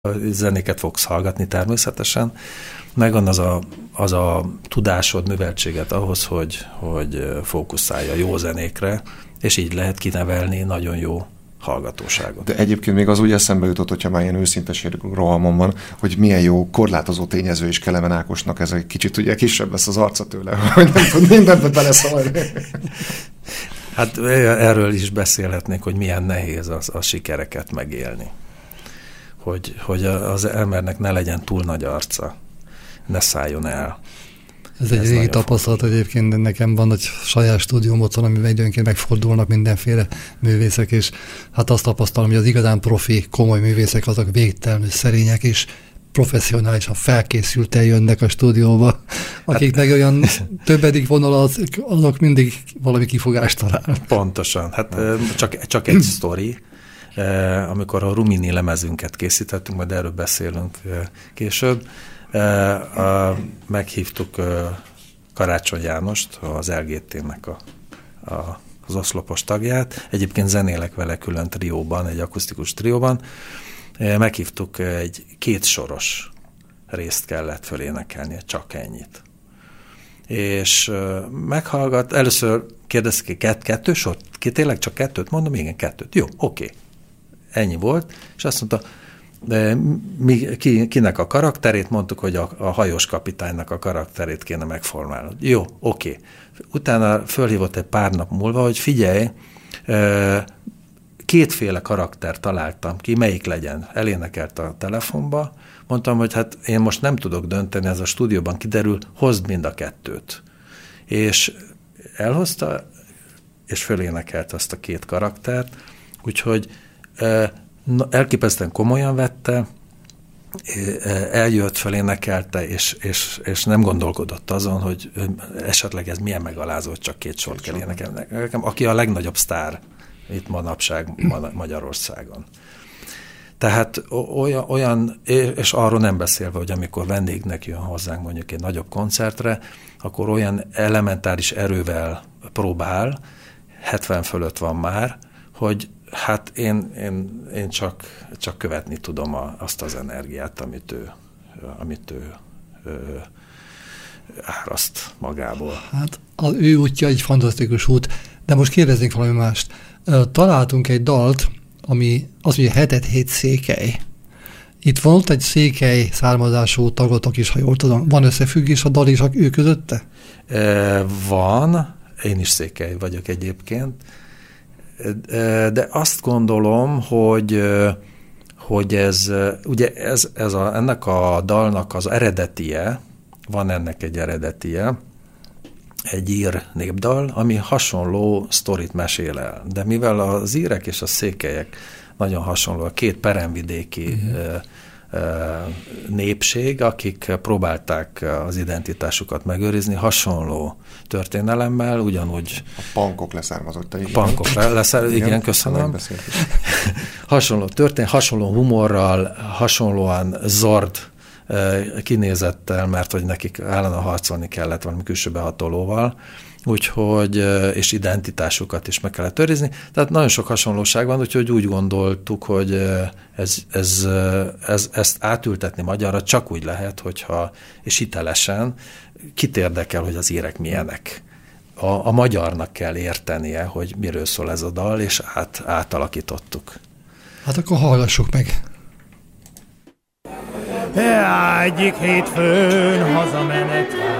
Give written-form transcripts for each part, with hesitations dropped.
zenéket fogsz hallgatni természetesen, megvan az a tudásod, műveltséget ahhoz, hogy fókuszálj a jó zenékre, és így lehet kinevelni nagyon jó hallgatóságot. De egyébként még az úgy eszembe jutott, hogyha már ilyen őszinteség rohamon van, hogy milyen jó korlátozó tényező is Kelemen Ákosnak, ez egy kicsit ugye kisebb lesz az arca tőle, hogy nem tud mindenbe beleszólni. Hát erről is beszélhetnék, hogy milyen nehéz a sikereket megélni. Hogy az embernek ne legyen túl nagy arca, ne szálljon el. Ez egy régi tapasztalat egyébként, de nekem van egy saját stúdióm otthon, amiben időnként megfordulnak mindenféle művészek, és hát azt tapasztalom, hogy az igazán profi, komoly művészek azok végtelenül szerények, és professzionálisan felkészülten jönnek a stúdióba, akiknek olyan többedik vonal azok mindig valami kifogást talál. Pontosan. Hát csak egy sztori. Amikor a Rumini lemezünket készítettünk, majd erről beszélünk később, meghívtuk Karácsony Jánost, az LGT-nek az oszlopos tagját. Egyébként zenélek vele külön trióban, egy akusztikus trióban. Meghívtuk, egy 2 soros részt kellett fölénekelnie, csak ennyit. És először kérdezték, 2 sort? Tényleg csak 2? Mondom, igen, 2. Jó, oké. Ennyi volt, és azt mondta, de kinek a karakterét, mondtuk, hogy a hajós kapitánynak a karakterét kéne megformálnod. Jó, oké. Utána fölhívott egy pár nap múlva, hogy figyelj, 2 karaktert találtam ki, melyik legyen. Elénekelt a telefonba, mondtam, hogy hát én most nem tudok dönteni, ez a stúdióban kiderül, hozd mind a 2. És elhozta, és fölénekelt azt a 2 karaktert, úgyhogy elképesztően komolyan vette, eljött, fölénekelte, és nem gondolkodott azon, hogy esetleg ez milyen megalázó, csak 2 sort kell énekelni nekem, aki a legnagyobb sztár itt manapság Magyarországon. Tehát olyan, és arról nem beszélve, hogy amikor vendégnek jön hozzánk mondjuk egy nagyobb koncertre, akkor olyan elementáris erővel próbál, 70 fölött van már, hogy hát én csak követni tudom azt az energiát, amit ő áraszt magából. Hát az ő útja egy fantasztikus út, de most kérdeznék valami mást. Találtunk egy dalt, ami az, hogy 7-7 székely. Itt volt egy székely származású tagotok is, ha jól tudom. Van összefüggés a dal és ő közötte? Van, én is székely vagyok egyébként, de azt gondolom, hogy ez, ugye ennek a dalnak az eredetie, van ennek egy eredetie, egy ír népdal, ami hasonló sztorit mesél el. De mivel az írek és a székelyek nagyon hasonló, a 2 peremvidéki népség, akik próbálták az identitásukat megőrizni, hasonló történelemmel, ugyanúgy... A pankok leszármazottai. Igen, köszönöm. Hasonló hasonló humorral, hasonlóan zord kinézettel, mert hogy nekik állandóan harcolni kellett valami külső behatolóval, úgyhogy, és identitásukat is meg kellett őrizni. Tehát nagyon sok hasonlóság van, úgyhogy úgy gondoltuk, hogy ezt átültetni magyarra csak úgy lehet, hogyha, és hitelesen, kit érdekel, hogy az írek milyenek. A magyarnak kell értenie, hogy miről szól ez a dal, és átalakítottuk. Hát akkor hallgassuk meg. Egyik hétfőn hazamenetem,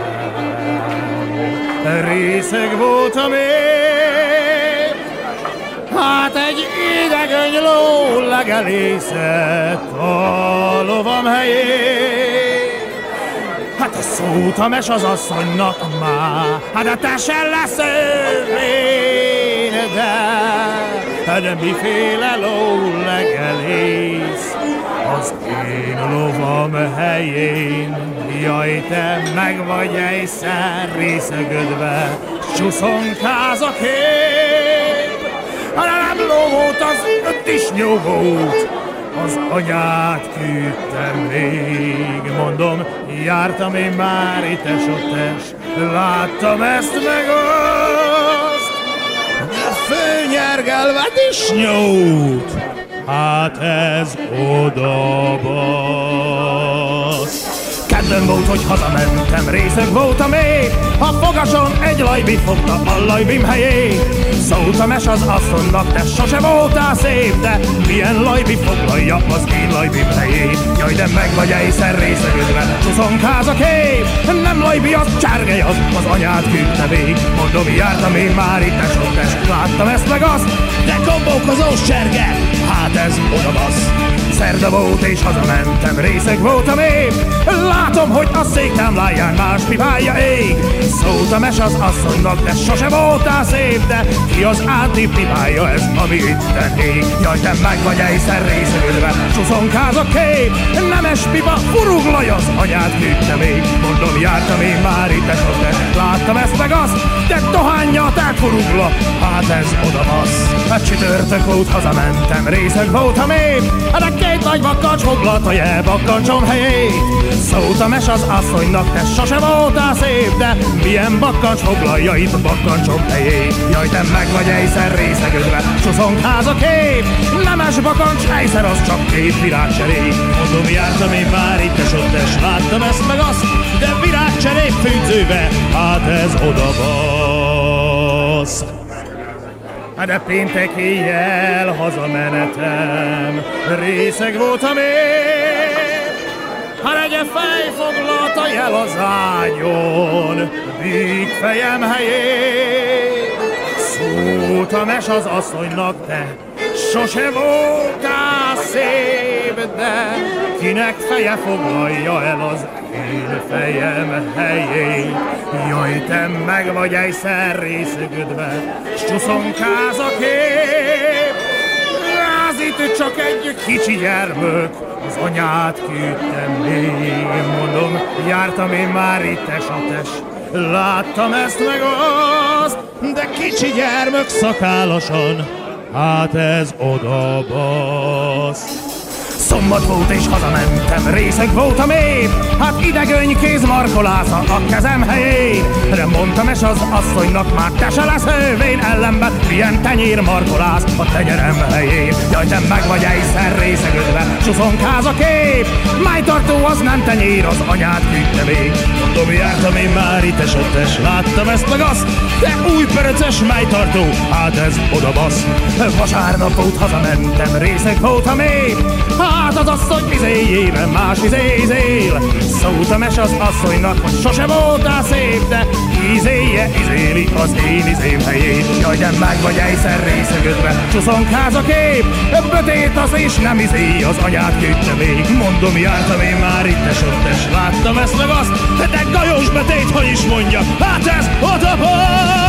részeg voltam én, hát egy idegöny ló legelészett a lovam helyén. Hát szóltam és az asszonynak már, hát te se lesz őrén, de miféle ló legelész az én lovam helyén. Jaj, te meg vagy egyszer részegödve, csúszonkáz a kép. Ha nem ló volt, az 5 is nyó volt, az anyát küldtem még. Mondom, jártam én már ittes-ottes, láttam ezt meg azt, főnyergelve disnyót. hát ez odabasz. Kedden volt, hogy hazamentem, részeg voltam én, a fogason egy lajbi fogta a lajbim helyét. Szóltam es az asszonynak, te sose voltál szép, de milyen lajbi foglalja az én lajbim helyét. Jaj, de meg vagy egyszer részegődve, csuszonkáz a kép. Nem lajbi, az csárgely, az anyád küldte vég. Mondom, jártam én már itt esott, láttam ezt meg azt, de kombókozós cserge, hát ez odabasz. Szerda volt és hazamentem, részeg voltam én, látom, hogy a széktámláján más pipája ég. Szóltam es az asszonynak, de sose voltál szép, de ki az áti pipája ez, ami itten ég. Jaj, te meg vagy egyszer részegődve, csuszonkáz a kép. Nemes pipa, furuglaj, az anyád küldte még. Mondom, jártam én már itt esott, láttam ezt meg azt, de dohánja, tehát furugla, hát ez odabasz. Hát csütörtök volt, hazamentem, részeg voltam én, de két nagy bakkancs foglalta el bakkancsom helyét. Szóltam es az asszonynak, te sose voltál szép, de milyen bakkancs foglalja itt bakkancsom helyét. Jaj, te meg vagy egyszer részegődve, csuszonkáz a kép. Nemes bakkancs, egyszer az csak két virágcseré. Mondom, jártam én már itt esott, láttam ezt meg azt, de virágcseré fűzőbe, hát ez odabasz. De péntek éjjel hazamenetem, részeg voltam én. Egy fej foglalta el az ágyon, bíg fejem helyét. Szóltam es az asszonynak, te sose voltál szép, de kinek feje foglalja el az én fejem helyét. Jaj, te meg vagy egyszer részegődve, s csuszonkáz a kép. Az itt csak egy kicsi gyermök, az anyát küldtem én. Mondom, jártam én már itt esates, láttam ezt meg azt, de kicsi gyermök szakállasan, hát ez odabasz. Szombat volt és hazamentem, részeg voltam én, hát idegöny kéz markolásza a kezem helyén. De mondtam es az asszonynak, már te se lesz hővén, ellenben milyen tenyér markolász a tenyerem helyén. Jaj, te meg vagy egyszer részegődve, csuszonkáz a kép. Májtartó az nem tenyér, az anyád küldte még. Mondom, jártam én már itt esottes, láttam ezt meg azt, de új perces májtartó, hát ez odabasz. Vasárnap volt, hazamentem, részeg voltam én, hát az asszony vizéjében más vizézél. Szóltam es az asszonynak, hogy sose voltál szép, de izéli az én izém helyét. Jaj, de meg vagy egyszer részegődve, csuszonkáz a kép. Bötét az és nem izé, az anyát küldte még. Mondom, jártam én már itt esottes, láttam ezt meg azt, de gajos betét, hogy is mondja, hát ez odabasz.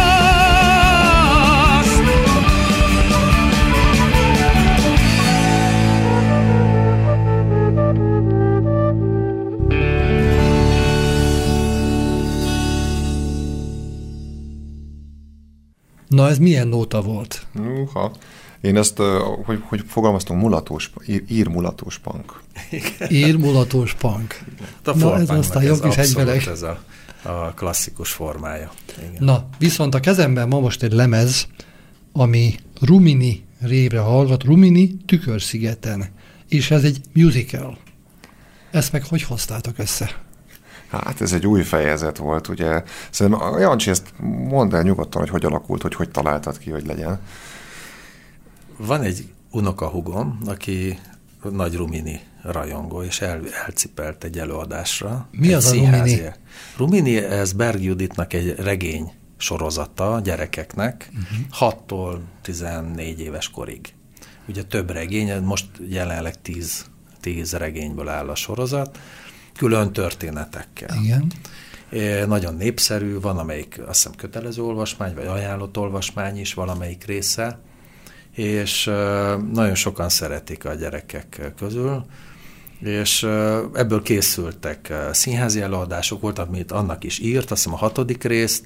Na, ez milyen nóta volt? Én ezt, hogy fogalmaztunk, írmulatós punk. Írmulatós punk. Na, ez aztán jó kis egybeleg. Ez a klasszikus formája. Igen. Na, viszont a kezemben ma most egy lemez, ami Rumini révre hallgat, Rumini Tükörszigeten, és ez egy musical. Ezt meg hogy hoztátok össze? Hát ez egy új fejezet volt, ugye. Szerintem, Jancsi, ezt mondd el nyugodtan, hogy alakult, hogy találtad ki, hogy legyen. Van egy unokahúgom, aki nagy Rumini rajongó, és elcipelt egy előadásra. Mi az a Rumini? Rumini, ez Berg Juditnak egy regény sorozata gyerekeknek, 6-tól 14 éves korig. Ugye több regény, most jelenleg 10 regényből áll a sorozat, külön történetekkel. Igen. Nagyon népszerű, van amelyik azt hiszem kötelező olvasmány, vagy ajánlott olvasmány is valamelyik része, és nagyon sokan szeretik a gyerekek közül, és ebből készültek színházi előadások, volt, amit annak is írt, azt hiszem a 6. részt,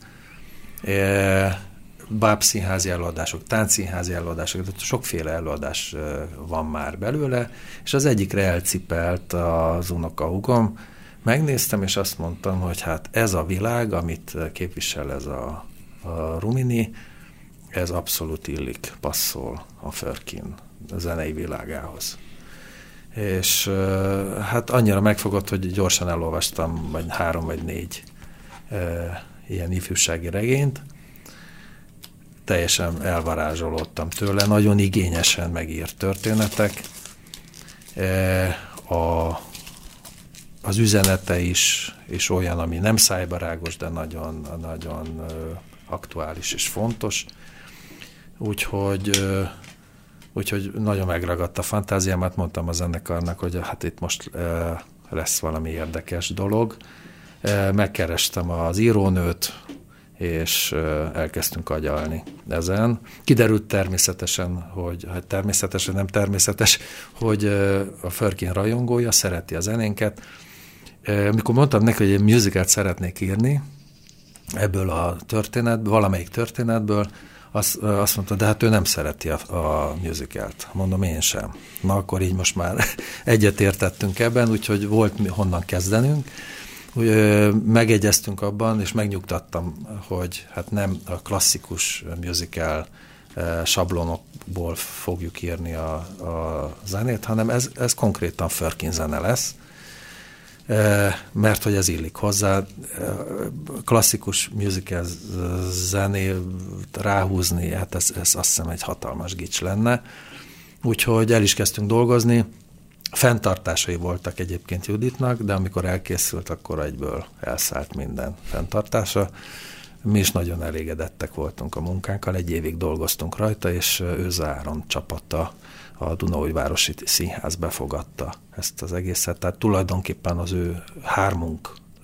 bábszínházi előadások, táncszínházi előadások, sokféle előadás van már belőle, és az egyikre elcipelt az unokahúgom. Megnéztem, és azt mondtam, hogy hát ez a világ, amit képvisel ez a Rumini, ez abszolút illik, passzol a Furkin zenei világához. És hát annyira megfogott, hogy gyorsan elolvastam vagy 3 vagy 4 ilyen ifjúsági regényt. Teljesen elvarázsolódtam tőle, nagyon igényesen megírt történetek. Az üzenete is olyan, ami nem szájbarágos, de nagyon, nagyon aktuális és fontos. Úgyhogy nagyon megragadt a fantáziámat, mondtam a zenekarnak, hogy hát itt most lesz valami érdekes dolog. Megkerestem az írónőt, és elkezdtünk agyalni ezen. Kiderült természetesen, hogy hát természetesen nem természetes, hogy a Firkin rajongója, szereti a zenénket. Amikor mondtam neki, hogy egy musicalt szeretnék írni ebből a történetből, valamelyik történetből, azt mondta, de hát ő nem szereti a musicalt. Mondom, én sem. Na akkor így most már egyetértettünk ebben, úgyhogy volt honnan kezdenünk. Megegyeztünk abban, és megnyugtattam, hogy hát nem a klasszikus musical sablonokból fogjuk írni a zenét, hanem ez konkrétan Firkin zene lesz, mert hogy ez illik hozzá. Klasszikus musical zenét ráhúzni, hát ez azt hiszem egy hatalmas gics lenne. Úgyhogy el is kezdtünk dolgozni. Fenntartásai voltak egyébként Juditnak, de amikor elkészült, akkor egyből elszállt minden fenntartása. Mi is nagyon elégedettek voltunk a munkánkkal, 1 évig dolgoztunk rajta, és Őze Áron csapata, a Dunaújvárosi Színház befogadta ezt az egészet. Tehát tulajdonképpen az ő 3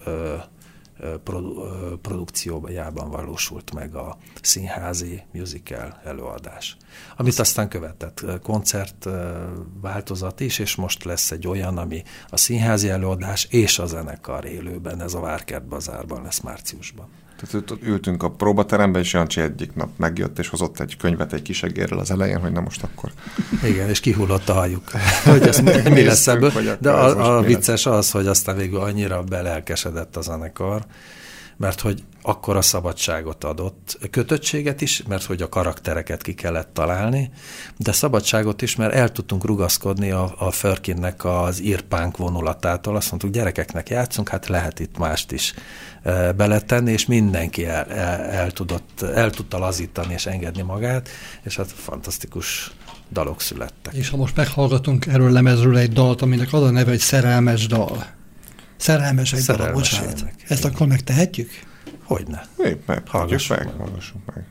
produkciójában valósult meg a színházi musical előadás. Amit aztán követett koncert változat is, és most lesz egy olyan, ami a színházi előadás és a zenekar élőben, ez a Várkert Bazárban lesz márciusban. Tehát ültünk a próbateremben, és Jancsi egyik nap megjött, és hozott egy könyvet egy kisegérrel az elején, hogy na most akkor. Igen, és kihullott a hajuk, hogy ez mi lesz ebből. De a vicces az, hogy aztán végül annyira belelkesedett a zenekar, mert hogy akkora szabadságot adott, kötöttséget is, mert hogy a karaktereket ki kellett találni, de szabadságot is, mert el tudtunk rugaszkodni a Firkinnek az írpánk vonulatától. Azt mondtuk, gyerekeknek játszunk, hát lehet itt mást is beletenni, és mindenki el tudta lazítani és engedni magát, és hát fantasztikus dalok születtek. És ha most meghallgatunk erről lemezről egy dalt, aminek az a neve, hogy Szerelmes dal. Szerelmes egy dal, bocsánat. Ezt akkor megtehetjük? Hogyne. Épp hallgassuk meg.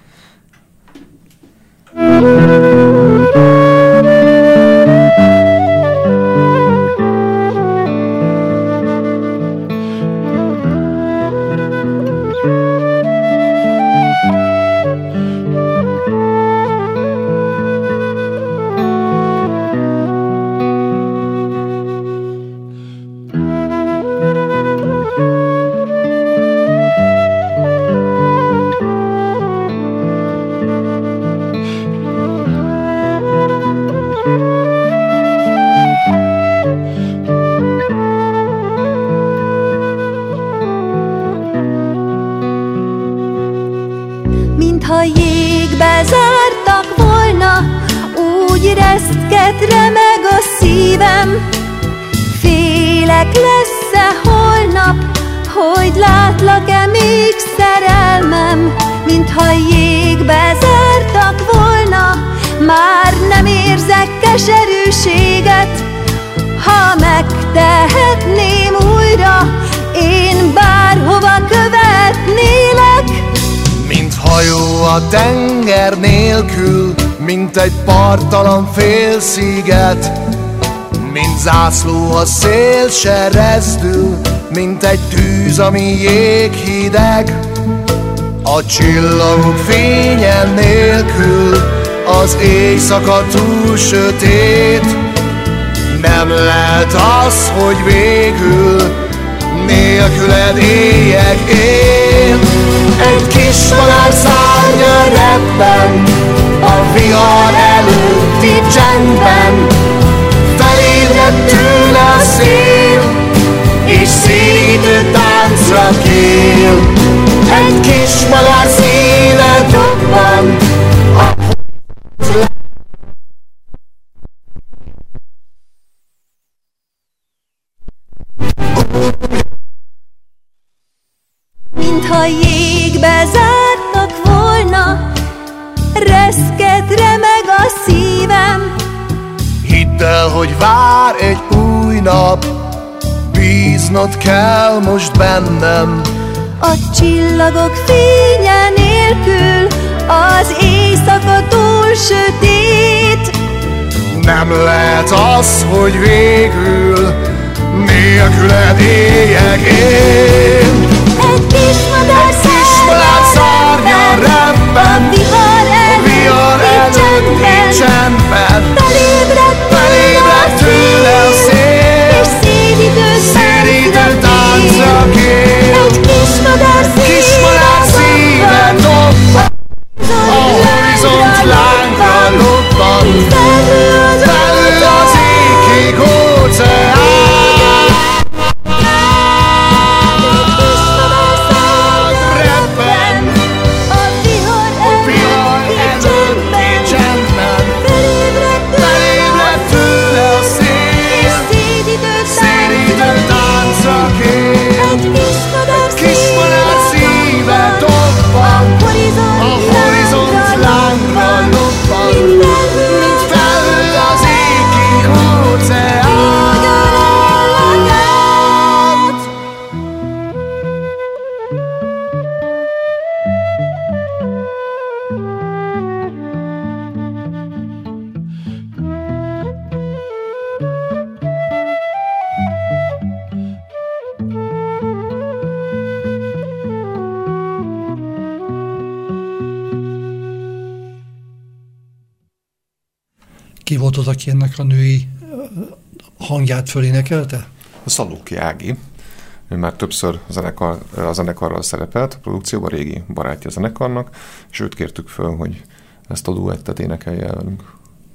Remeg a szívem, félek lesz-e holnap, hogy látlak-e még szerelmem, mintha jégbe zártak volna, már nem érzek keserűséget, ha megtehetném újra, én bárhova követnélek. Mint hajó a tenger nélkül, mint egy parttalan félsziget, mint zászló a szél se rezdül, mint egy tűz, ami jéghideg. A csillagok fénye nélkül az éjszaka túl sötét. Nem lehet az, hogy végül nélküled éljek én. Egy kis madár szárnya repben a vihar előtti csendben, felébredt tőle a szél, és szédítő táncra kél. Egy kis madár szíve dobban, mintha jégbe zártak volna, reszket remeg a szívem. Hidd el, hogy vár egy új nap, bíznod kell most bennem. A csillagok fénye nélkül az éjszaka túl sötét. Nem lehet az, hogy végül nélküled éljek én. Egy kismadár szárnya reppen, a vihar előtt így csendben. Felébredt tőle a szél, és szédidő táncra kér. Egy kismadár szíve dobban, a horizont lángra lobban, felül az égig óceán. Ki volt az, aki ennek a női hangját fölénekelte? A Szalóki Ági. Ő már többször a zenekarral szerepelt, a produkcióban régi barátja a zenekarnak, és őt kértük föl, hogy ezt a duettet énekelje el velünk.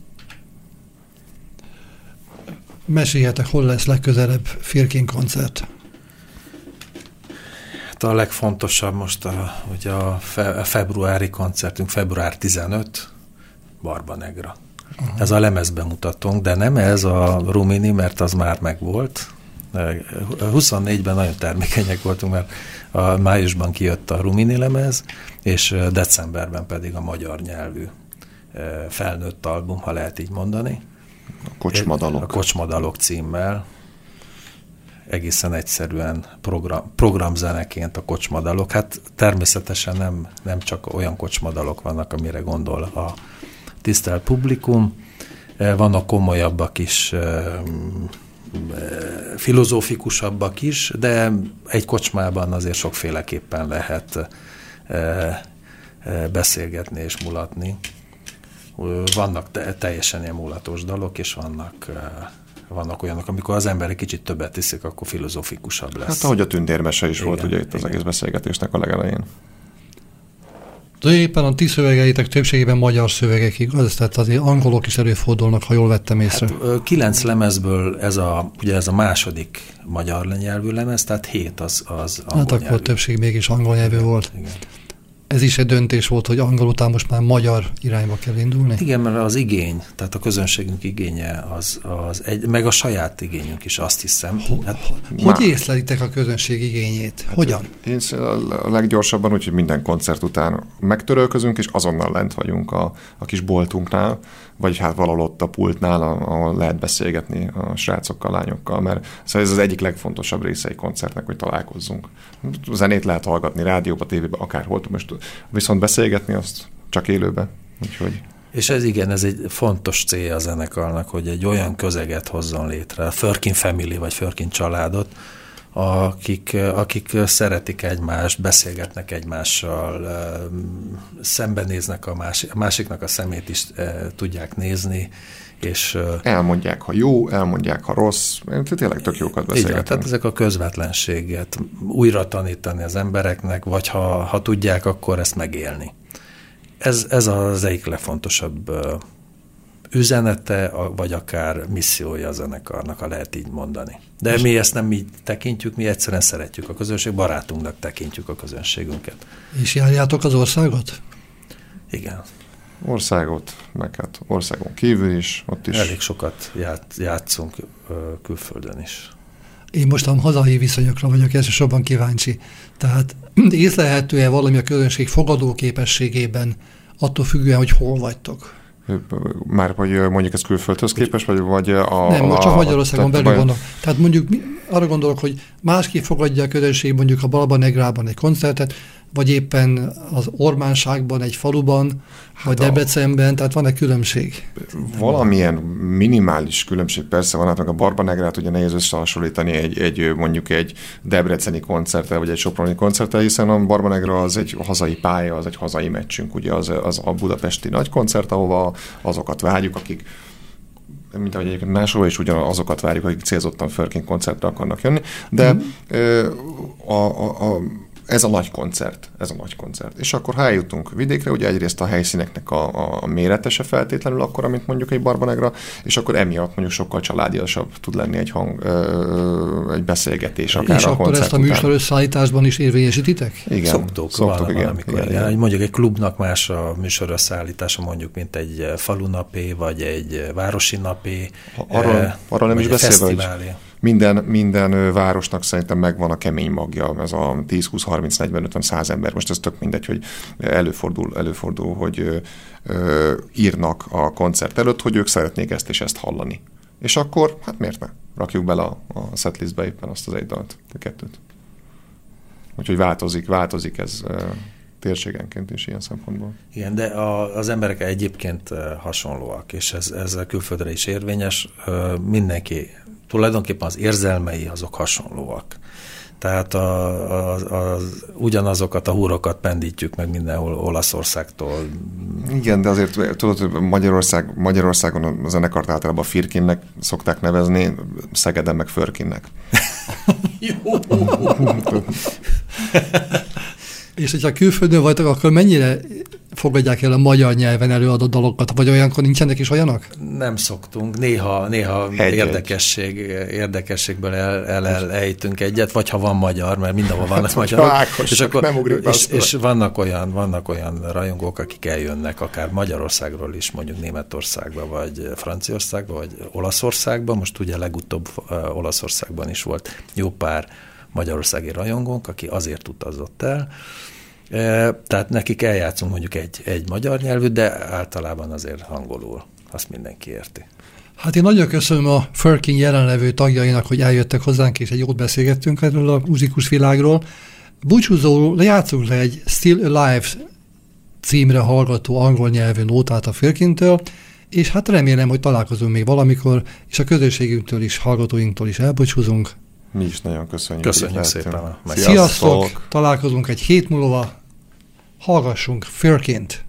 Meséljetek, hol lesz legközelebb Firkin koncert? Hát a legfontosabb most ugye a februári koncertünk, február 15, Barbanegra. Uh-huh. Ez a lemezbemutatónk, de nem ez a Rumini, mert az már megvolt. 24-ben nagyon termékenyek voltunk, mert a májusban kijött a Rumini lemez, és decemberben pedig a magyar nyelvű felnőtt album, ha lehet így mondani. A Kocsmadalok. A Kocsmadalok címmel. Egészen egyszerűen programzeneként a kocsmadalok. Hát természetesen nem csak olyan kocsmadalok vannak, amire gondol a tisztelt publikum. Vannak komolyabbak is, filozófikusabbak is, de egy kocsmában azért sokféleképpen lehet beszélgetni és mulatni. Vannak teljesen ilyen mulatos dalok, és vannak olyanok, amikor az ember egy kicsit többet iszik, akkor filozófikusabb lesz. Hát ahogy a tündérmese is volt ugye itt az egész beszélgetésnek a legelején. Tulajdonképpen a ti szövegeitek többségében magyar szövegek, igaz? Tehát azért angolok is előfordulnak, ha jól vettem észre. Hát, 9 lemezből ugye ez a második magyar nyelvű lemez, tehát 7 az angol hát akkor nyelvű. Többség mégis angol nyelvű volt. Igen. Ez is egy döntés volt, hogy angol után most már magyar irányba kell indulni? Igen, mert az igény, tehát a közönségünk igénye, meg a saját igényünk is, azt hiszem. Hogy észlelitek a közönség igényét? Hogyan? Én a leggyorsabban, úgyhogy minden koncert után megtörölközünk, és azonnal lent vagyunk a kis boltunknál, vagy hát valahol ott a pultnál, ahol lehet beszélgetni a srácokkal, lányokkal, mert szóval ez az egyik legfontosabb része egy koncertnek, hogy találkozzunk. A zenét lehet hallgatni rádióba, tévében, akárhol, most viszont beszélgetni azt csak élőben. Úgyhogy... És ez egy fontos célja a zenekarnak, hogy egy olyan közeget hozzon létre, a Firkin Family vagy Firkin családot, akik szeretik egymást, beszélgetnek egymással, szembenéznek a másiknak a szemét is tudják nézni, és elmondják, ha jó, elmondják, ha rossz, tényleg tök jókat beszélgetnek. Tehát ezek a közvetlenséget újra tanítani az embereknek, vagy ha tudják, akkor ezt megélni. Ez az egyik legfontosabb üzenete, vagy akár missziója a zenekarnak, ha lehet így mondani. De mi ezt nem így tekintjük, mi egyszerűen szeretjük a közönség, barátunknak tekintjük a közönségünket. És járjátok az országot? Igen. Országot, meg hát országon kívül is, ott is. Elég sokat játszunk külföldön is. Én most a hazai viszonyokra vagyok elsősorban kíváncsi. Tehát észlelhető-e valami a közönség fogadóképességében attól függően, hogy hol vagytok? Már vagy mondjuk ez külföldhöz képest, vagy nem, csak Magyarországon belül vannak. Tehát mondjuk arra gondolok, hogy másképp fogadja a közönség mondjuk a Barbanegrában egy koncertet, vagy éppen az Ormánságban, egy faluban, vagy Debrecenben, tehát van-e különbség? Valamilyen minimális különbség persze van, hát meg a Barbanegrát ugye nehéz összehasonlítani mondjuk egy debreceni koncerttel, vagy egy soproni koncerttel, hiszen a Barbanegra az egy hazai pálya, az egy hazai meccsünk, ugye az a budapesti nagy koncert, ahova azokat várjuk, akik mint ahogy egyébként máshol is ugyanazokat várjuk, akik célzottan Firkin koncertre akarnak jönni, de ez a nagy koncert. És akkor ha eljutunk vidékre, ugye egyrészt a helyszíneknek a mérete se feltétlenül akkora, mint mondjuk egy Barbanegra, és akkor emiatt mondjuk sokkal családiasabb tud lenni egy beszélgetés akár és a akkor koncert ezt a műsor összeállításban is érvényesítitek? Igen. Szoktuk igen. Mondjuk egy klubnak más a műsor összeállítása, mondjuk, mint egy falunapé, vagy egy városi napé, arról nem is beszélve, hogy minden városnak szerintem megvan a kemény magja, ez a 10, 20, 30, 40, 50, 100 ember. Most ez tök mindegy, hogy előfordul, hogy írnak a koncert előtt, hogy ők szeretnék ezt és ezt hallani. És akkor, hát miért ne? Rakjuk bele a setlistbe éppen azt az egy dalt, a kettőt. Úgyhogy változik ez térségenként is ilyen szempontból. Igen, de az emberek egyébként hasonlóak, és ez a külföldre is érvényes. Mindenki tulajdonképpen az érzelmei azok hasonlóak. Tehát ugyanazokat a húrokat pendítjük meg mindenhol Olaszországtól. Igen, de azért tudod, hogy Magyarországon a zenekart általában Firkinnek szokták nevezni, Szegeden meg Firkinnek. Jó! És hogyha külföldön vagytok, akkor mennyire fogadják el a magyar nyelven előadott dalokat, vagy olyankor nincsenek is olyanok? Nem szoktunk. Néha érdekességből elejtünk egyet, vagy ha van magyar, mert mindenhol vannak magyarok. És vannak olyan rajongók, akik eljönnek akár Magyarországról is, mondjuk Németországba, vagy Franciaországba, vagy Olaszországba. Most ugye legutóbb Olaszországban is volt jó pár magyarországi rajongónk, aki azért utazott el. Tehát nekik eljátszunk mondjuk egy magyar nyelvű, de általában azért angolul. Azt mindenki érti. Hát én nagyon köszönöm a Firkin jelenlevő tagjainak, hogy eljöttek hozzánk, és egy jót beszélgettünk erről a muzsikus világról. Búcsúzóul játszunk le egy Still Alive címre hallgató angol nyelvű nótát a Firkintől, és hát remélem, hogy találkozunk még valamikor, és a közösségünktől is, hallgatóinktól is elbúcsúzunk. Mi is nagyon köszönjük. Köszönjük szépen. Sziasztok! Találkozunk egy hét múlva. Hallgassunk Firkint.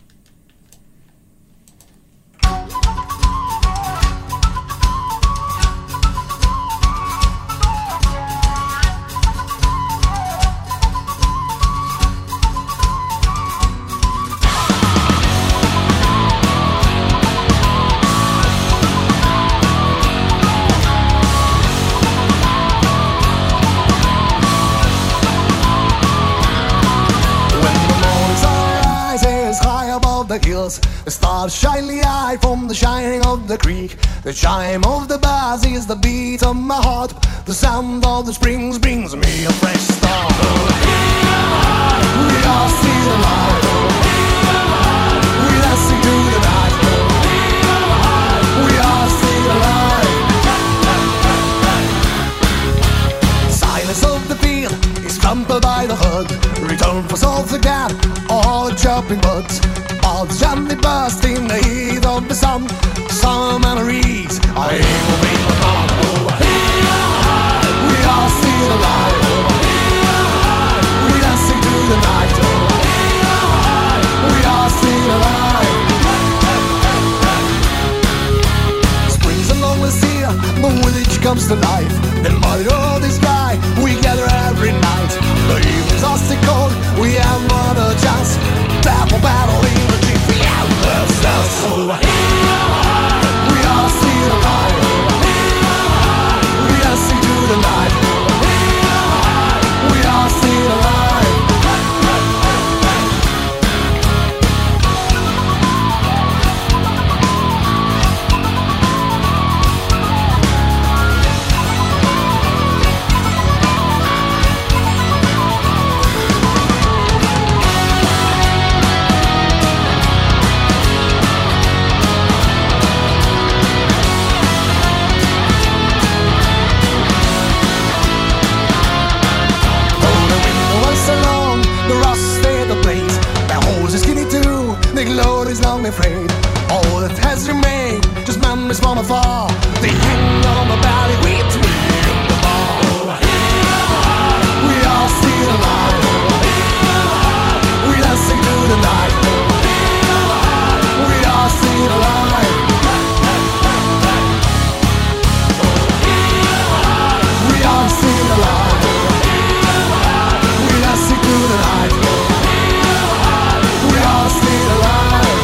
The stars shine the eye from the shining of the creek. The chime of the bells is the beat of my heart. The sound of the springs brings me a fresh start. We are still alive. We dancing through the night. We are still alive. Silence of the field is trampled by the herd. Return for souls again, all chopping buds. Balls gently burst in the heat of the sun. Some memories I will be forgotten. We are still alive. We dancing through the night. We are still alive. Springs along the sea, the village comes to life. The mother of the sky, we gather every night. The evenings are still cold, we have another chance. Battle in the deep, we have ourselves. We are still alive. We are sing to the night. We are still alive. me afraid. All that has remained, just memories from afar. They hang on my belly with me in the bar. We are still alive. We dancing through the night. We are still alive. We are still alive. We dancing through the night. We are still alive.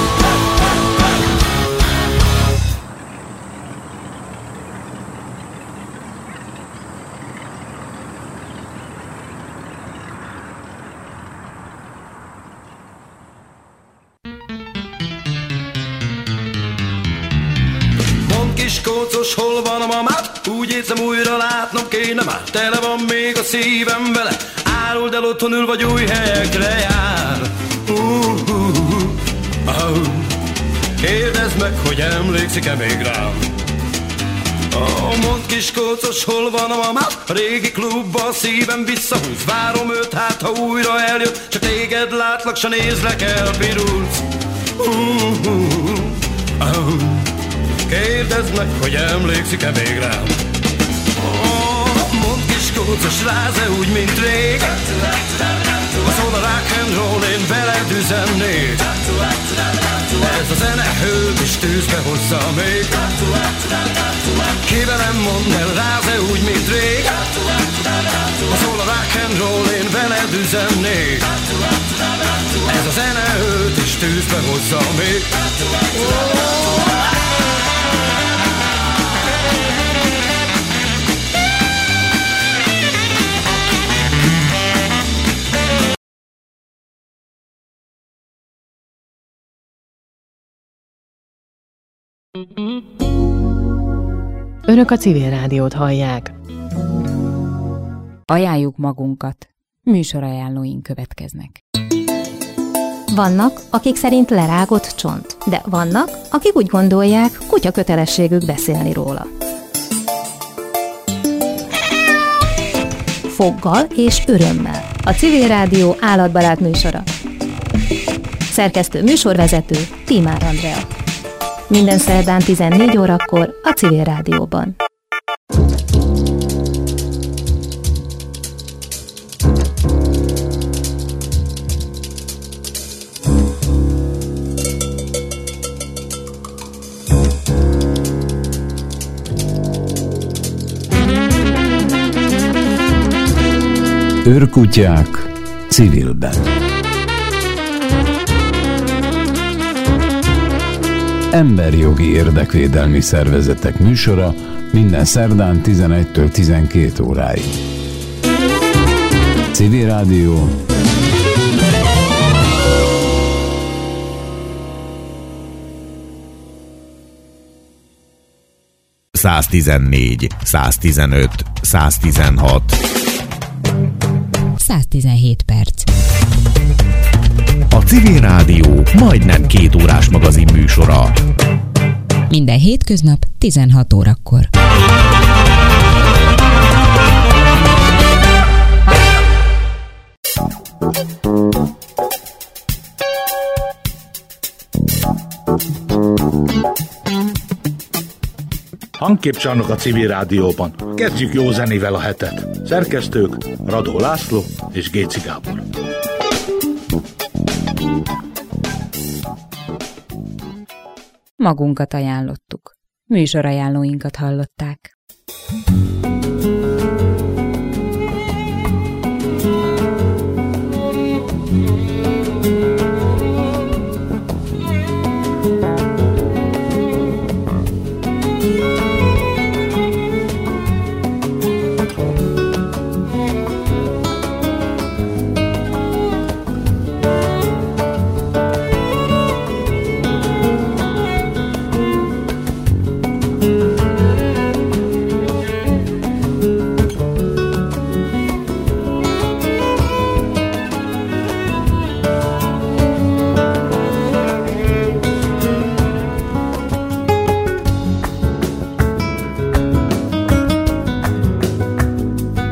Kis kócos, hol van a mamád? Úgy érzem, újra látnom kéne már. Tele van még a szívem vele. Áruld el, otthon ül, vagy új helyekre jár. Kérdezd meg, hogy emlékszik-e még rám. Mondd, kis kócos, hol van a mamád? A régi klubba a szívem visszahúz. Várom őt, hát ha újra eljött. Csak téged látlak, s nézlek, elpirulsz. Kérdezd meg, hogy emlékszik-e még rám. Mondd, kis kócos, ráz-e úgy, mint rég? Szól a rock'n'roll, én veled üzennék. Ez a zene hőt és tűzbe hozza még. Ki velem mondd el, ráz-e úgy, mint rég? Szól a rock'n'roll, én veled üzennék. Ez a zene hőt és tűzbe hozza még. Önök a Civil Rádiót hallják. Ajánljuk magunkat. Műsorajánlóink következnek. Vannak, akik szerint lerágott csont, de vannak, akik úgy gondolják, kutya kötelességük beszélni róla. Foggal és örömmel. A Civil Rádió állatbarát műsora. Szerkesztő műsorvezető Tímár Andrea. Minden szerdán 14 órakor a Civil Rádióban. Őrkutyák civilben. Emberjogi érdekvédelmi szervezetek műsora minden szerdán 11-től 12 óráig. Civil Rádió. ...114, 115, 116. 117 perc. A Civil Rádió majdnem 2 órás magazin műsora. Minden hétköznap 16 órakor. Hangképcsarnok a Civil Rádióban. Kezdjük jó zenével a hetet. Szerkesztők Radó László és Géci Gábor. Magunkat ajánlottuk. Műsorajánlóinkat hallották.